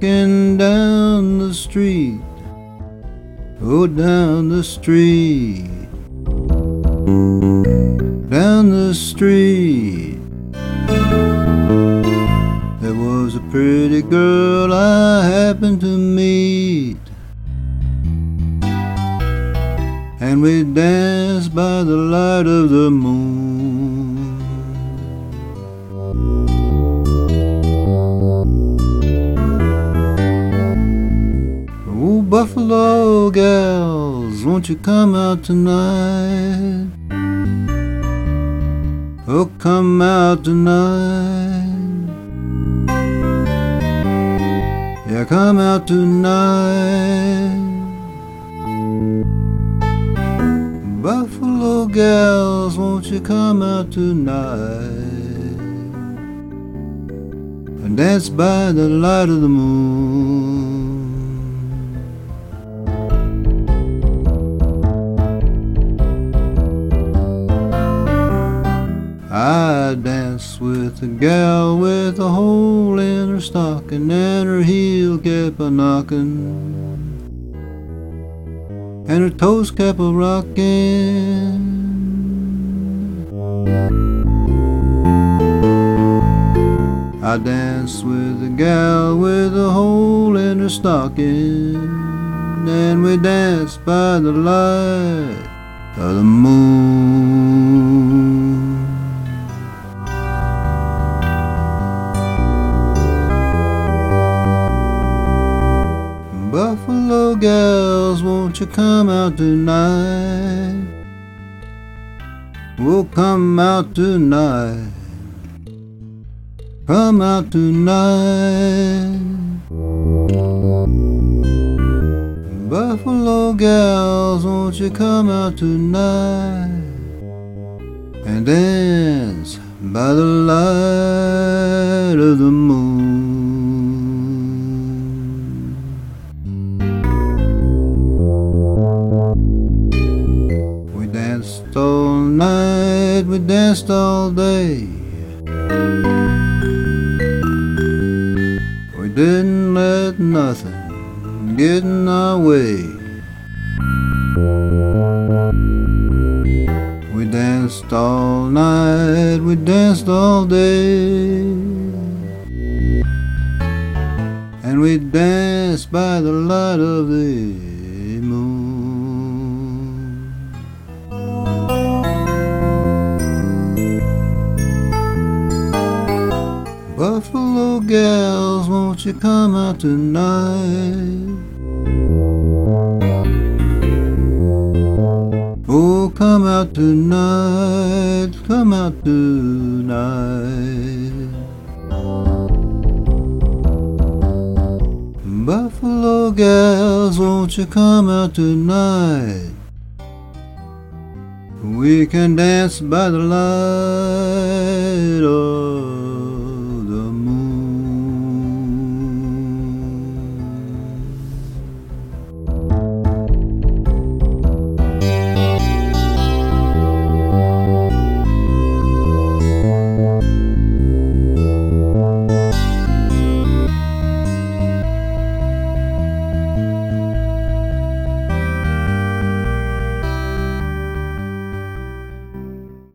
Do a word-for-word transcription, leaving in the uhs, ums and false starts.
walking down the street, oh, down the street, down the street. There was a pretty girl I happened to meet, and we danced by the light of the moon. Oh, Buffalo gals, won't you come out tonight? Oh, come out tonight. Yeah, come out tonight. Buffalo gals, won't you come out tonight and dance by the light of the moon? I danced with a gal with a hole in her stocking, and her heel kept a knocking, and her toes kept a rocking. I danced with a gal with a hole in her stocking, and we danced by the light of the moon. Buffalo gals, won't you come out tonight? We'll come out tonight. Come out tonight. Buffalo gals, won't you come out tonight and dance by the light of the moon? We danced all night, we danced all day. We didn't let nothing get in our way. We danced all night, we danced all day, and we danced by the light of the moon. Buffalo gals, won't you come out tonight? Oh, come out tonight, come out tonight. Buffalo gals, won't you come out tonight? We can dance by the light of